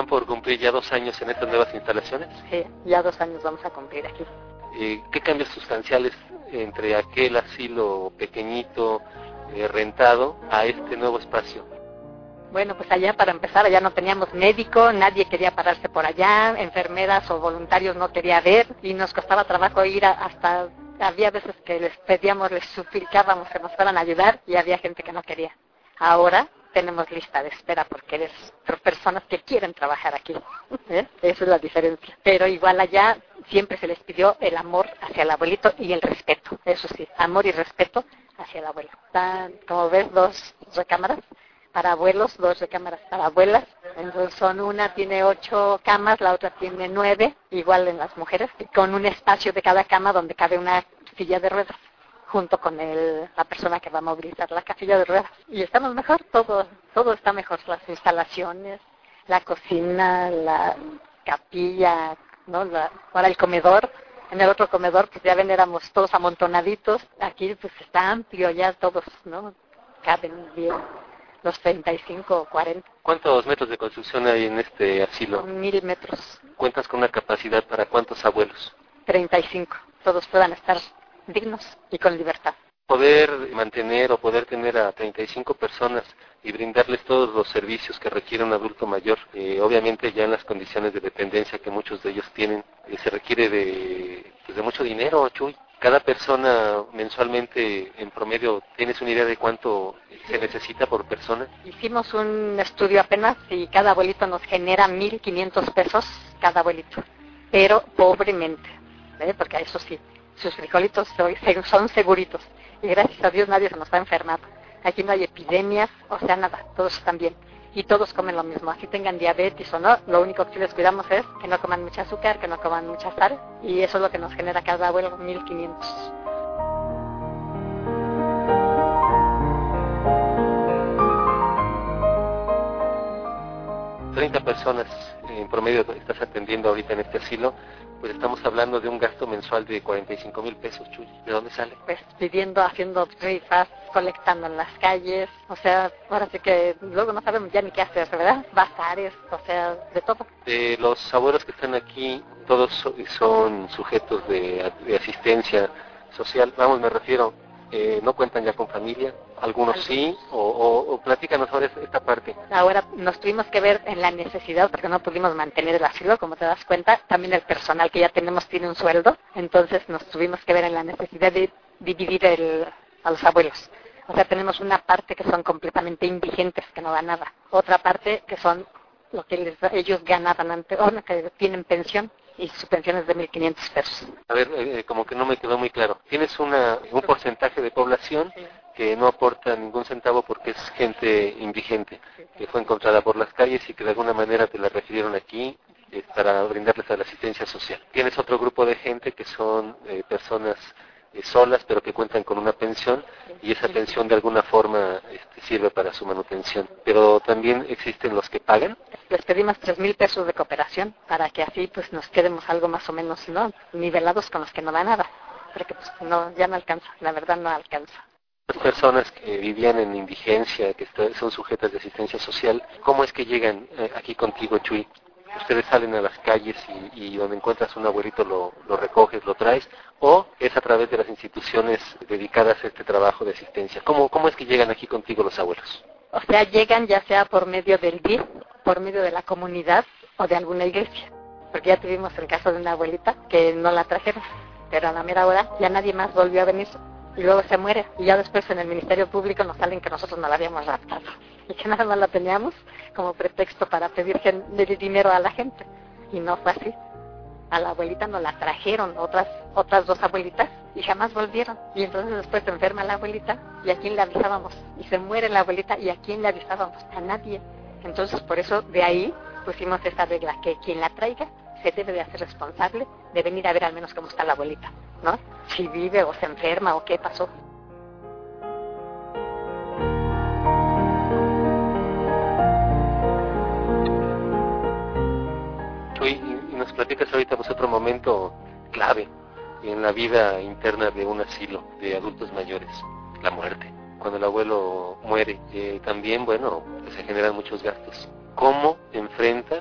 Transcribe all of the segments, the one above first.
Están por cumplir ya 2 años en estas nuevas instalaciones. Sí, ya 2 años vamos a cumplir aquí. ¿Qué cambios sustanciales entre aquel asilo pequeñito, rentado, a este nuevo espacio? Bueno, pues allá para empezar, allá no teníamos médico, nadie quería pararse por allá, enfermeras o voluntarios no quería ver y nos costaba trabajo ir hasta, había veces que les pedíamos, les suplicábamos que nos fueran a ayudar y había gente que no quería. Ahora tenemos lista de espera porque eres personas que quieren trabajar aquí. Esa es la diferencia. Pero igual allá siempre se les pidió el amor hacia el abuelito y el respeto. Eso sí, amor y respeto hacia el abuelo. Están, como ves, 2 recámaras para abuelos, 2 recámaras para abuelas. Entonces una tiene 8 camas, la otra tiene 9, igual en las mujeres, con un espacio de cada cama donde cabe una silla de ruedas, junto con la persona que va a movilizar la silla de ruedas. Y estamos mejor, todo está mejor, las instalaciones, la cocina, la capilla, ¿no? Ahora el comedor. En el otro comedor, pues ya ven, éramos todos amontonaditos. Aquí pues está amplio ya todos, ¿no? Caben bien los 35 o 40. ¿Cuántos metros de construcción hay en este asilo? 1000 metros. ¿Cuentas con una capacidad para cuántos abuelos? 35. Todos puedan estar dignos y con libertad. Poder mantener o poder tener a 35 personas y brindarles todos los servicios que requiere un adulto mayor, obviamente ya en las condiciones de dependencia que muchos de ellos tienen, se requiere de mucho dinero, Chuy. Cada persona mensualmente, en promedio, ¿tienes una idea de cuánto se necesita por persona? Hicimos un estudio apenas y cada abuelito nos genera 1,500 pesos cada abuelito, pero pobremente, porque eso sí, sus frijolitos son seguritos y gracias a Dios nadie se nos va a enfermar. Aquí no hay epidemias, o sea, nada, todos están bien y todos comen lo mismo, así tengan diabetes o no, lo único que les cuidamos es que no coman mucha azúcar, que no coman mucha sal y eso es lo que nos genera cada abuelo, 1,500. 30 personas en promedio estás atendiendo ahorita en este asilo, pues estamos hablando de un gasto mensual de 45,000 pesos, Chuy. ¿De dónde sale? Pues pidiendo, haciendo rifas, colectando en las calles, o sea, ahora sí que luego no sabemos ya ni qué hacer, ¿verdad? Bazares, o sea, de todo. De los abuelos que están aquí, todos son sujetos de asistencia social, vamos, me refiero, no cuentan ya con familia, algunos sí, o platícanos sobre esta parte. Ahora nos tuvimos que ver en la necesidad, porque no pudimos mantener el asilo, como te das cuenta, también el personal que ya tenemos tiene un sueldo, entonces nos tuvimos que ver en la necesidad de dividir a los abuelos. O sea, tenemos una parte que son completamente indigentes, que no dan nada, otra parte que son lo que ellos ganaban antes, o que tienen pensión, y su pensión es de 1,500 pesos. A ver, como que no me quedó muy claro. Tienes un porcentaje de población que no aporta ningún centavo porque es gente indigente, que fue encontrada por las calles y que de alguna manera te la refirieron aquí para brindarles a la asistencia social. Tienes otro grupo de gente que son personas solas, pero que cuentan con una pensión, y esa pensión de alguna forma sirve para su manutención. Pero también existen los que pagan. Les pedimos 3,000 pesos de cooperación para que así pues nos quedemos algo más o menos, ¿no?, nivelados con los que no dan nada, porque pues no, ya no alcanza, la verdad no alcanza. Las personas que vivían en indigencia, que son sujetas de asistencia social, ¿cómo es que llegan aquí contigo, Chuy? Ustedes salen a las calles y donde encuentras un abuelito lo recoges, lo traes, o es a través de las instituciones dedicadas a este trabajo de asistencia. ¿Cómo es que llegan aquí contigo los abuelos? O sea, llegan ya sea por medio del DIF, por medio de la comunidad o de alguna iglesia. Porque ya tuvimos el caso de una abuelita que no la trajeron, pero a la mera hora ya nadie más volvió a venir y luego se muere. Y ya después en el Ministerio Público nos salen que nosotros no la habíamos raptado y que nada más la teníamos como pretexto para pedir dinero a la gente. Y no fue así. A la abuelita nos la trajeron otras 2 abuelitas y jamás volvieron. Y entonces después se enferma la abuelita y a quién le avisábamos. Y se muere la abuelita y a quién le avisábamos, a nadie. Entonces por eso de ahí pusimos esta regla, que quien la traiga se debe de hacer responsable de venir a ver al menos cómo está la abuelita, ¿no? Si vive o se enferma o qué pasó. Y nos platicas ahorita pues otro momento clave en la vida interna de un asilo de adultos mayores, la muerte. Cuando el abuelo muere, también, bueno, pues se generan muchos gastos. ¿Cómo enfrentas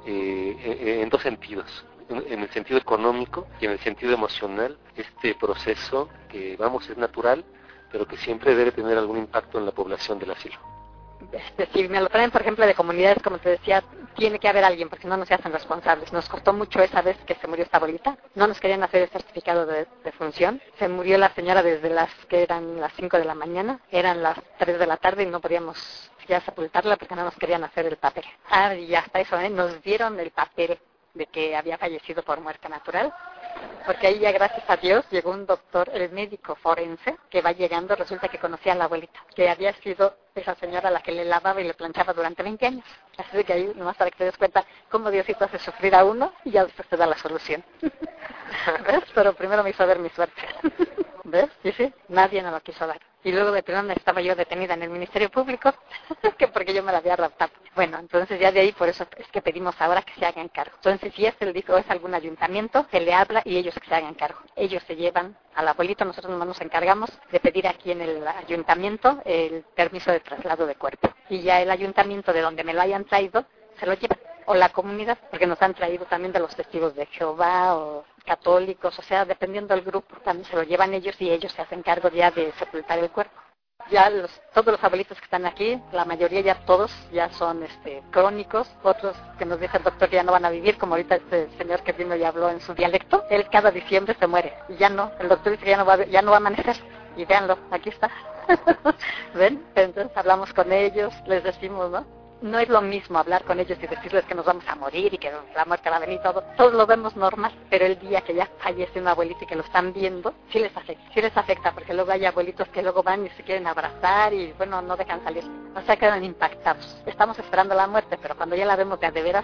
en dos sentidos. En el sentido económico y en el sentido emocional, este proceso que, es natural, pero que siempre debe tener algún impacto en la población del asilo. Si me lo traen, por ejemplo, de comunidades, como te decía, tiene que haber alguien, porque si no, no se hacen responsables. Nos costó mucho esa vez que se murió esta abuelita. No nos querían hacer el certificado de función. Se murió la señora desde que eran las 5 de la mañana, eran las 3 de la tarde y no podíamos ya sepultarla porque no nos querían hacer el papel. Y hasta eso, nos dieron el papel de que había fallecido por muerte natural, porque ahí ya gracias a Dios llegó un doctor, el médico forense, que va llegando, resulta que conocía a la abuelita, que había sido esa señora la que le lavaba y le planchaba durante 20 años. Así que ahí, nomás para que te des cuenta cómo Diosito hace sufrir a uno y ya después te da la solución. ¿Ves? Pero primero me hizo ver mi suerte. ¿Ves? Y sí, nadie nos lo quiso dar. Y luego de pronto estaba yo detenida en el Ministerio Público, que porque yo me la había raptado. Bueno, entonces ya de ahí por eso es que pedimos ahora que se hagan cargo. Entonces si es algún ayuntamiento, se le habla y ellos que se hagan cargo. Ellos se llevan al abuelito, nosotros nomás nos encargamos de pedir aquí en el ayuntamiento el permiso de traslado de cuerpo. Y ya el ayuntamiento de donde me lo hayan traído, se lo llevan. O la comunidad, porque nos han traído también de los testigos de Jehová o católicos, o sea, dependiendo del grupo, también se lo llevan ellos y ellos se hacen cargo ya de sepultar el cuerpo. Ya todos los abuelitos que están aquí, la mayoría ya todos ya son crónicos, otros que nos dice el doctor que ya no van a vivir, como ahorita este señor que vino y habló en su dialecto, él cada diciembre se muere, y ya no, el doctor dice que ya no va a amanecer, y véanlo, aquí está. ¿Ven? Entonces hablamos con ellos, les decimos, ¿no? No es lo mismo hablar con ellos y decirles que nos vamos a morir y que la muerte va a venir y todo. Todos lo vemos normal, pero el día que ya fallece un abuelito y que lo están viendo, sí les afecta, porque luego hay abuelitos que luego van y se quieren abrazar y bueno, no dejan salir. O sea, quedan impactados. Estamos esperando la muerte, pero cuando ya la vemos de veras...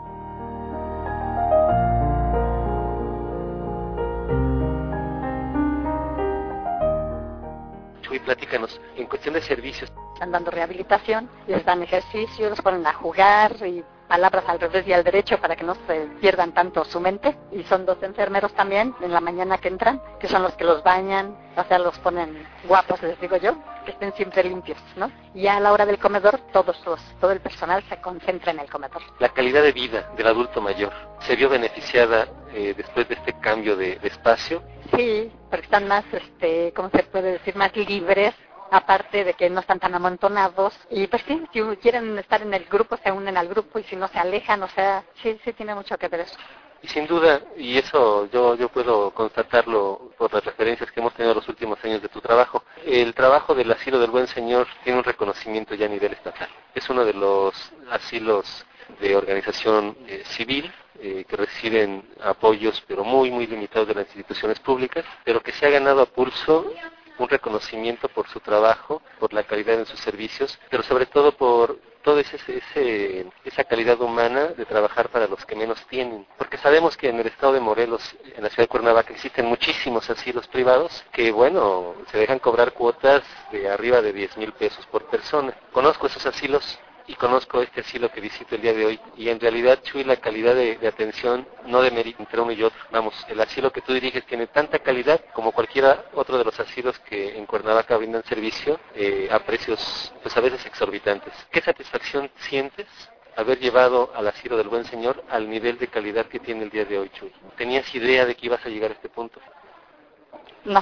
Y platícanos, en cuestión de servicios. Están dando rehabilitación, les dan ejercicio, los ponen a jugar y palabras al revés y al derecho para que no se pierdan tanto su mente. Y son 2 enfermeros también en la mañana que entran, que son los que los bañan, o sea, los ponen guapos, les digo yo, que estén siempre limpios, ¿no? Y a la hora del comedor, todo el personal se concentra en el comedor. La calidad de vida del adulto mayor se vio beneficiada después de este cambio de espacio. Sí, porque están más, ¿cómo se puede decir? Más libres, aparte de que no están tan amontonados. Y pues sí, si quieren estar en el grupo, se unen al grupo y si no se alejan, o sea, sí tiene mucho que ver eso. Y sin duda, y eso yo puedo constatarlo por las referencias que hemos tenido los últimos años de tu trabajo, el trabajo del Asilo del Buen Señor tiene un reconocimiento ya a nivel estatal. Es uno de los asilos de organización civil que reciben apoyos pero muy limitados de las instituciones públicas, pero que se ha ganado a pulso un reconocimiento por su trabajo, por la calidad de sus servicios, pero sobre todo por toda esa calidad humana de trabajar para los que menos tienen. Porque sabemos que en el estado de Morelos, en la ciudad de Cuernavaca, existen muchísimos asilos privados que, bueno, se dejan cobrar cuotas de arriba de 10,000 pesos por persona. Conozco esos asilos y conozco este asilo que visito el día de hoy, y en realidad, Chuy, la calidad de atención no demerita entre uno y otro. Vamos, el asilo que tú diriges tiene tanta calidad como cualquiera otro de los asilos que en Cuernavaca brindan servicio a precios, pues a veces exorbitantes. ¿Qué satisfacción sientes haber llevado al Asilo del Buen Señor al nivel de calidad que tiene el día de hoy, Chuy? ¿Tenías idea de que ibas a llegar a este punto? No.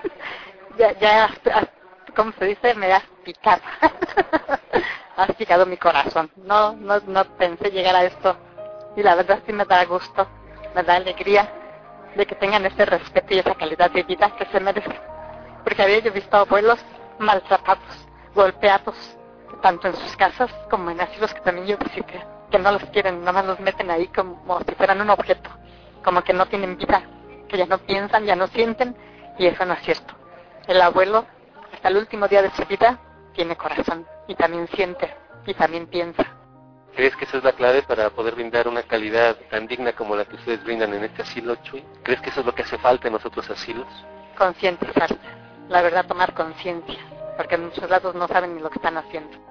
ya, ¿cómo se dice? Me has picado. Has picado mi corazón. No pensé llegar a esto. Y la verdad sí me da gusto, me da alegría de que tengan ese respeto y esa calidad de vida que se merecen. Porque había yo visto abuelos maltratados, golpeados, tanto en sus casas como en asilos que también yo visité, que no los quieren, nomás los meten ahí como si fueran un objeto, como que no tienen vida, que ya no piensan, ya no sienten, y eso no es cierto. El abuelo, hasta el último día de su vida, tiene corazón, y también siente, y también piensa. ¿Crees que esa es la clave para poder brindar una calidad tan digna como la que ustedes brindan en este asilo, Chuy? ¿Crees que eso es lo que hace falta en los otros asilos? Concientizarse, la verdad, tomar conciencia, porque en muchos lados no saben ni lo que están haciendo.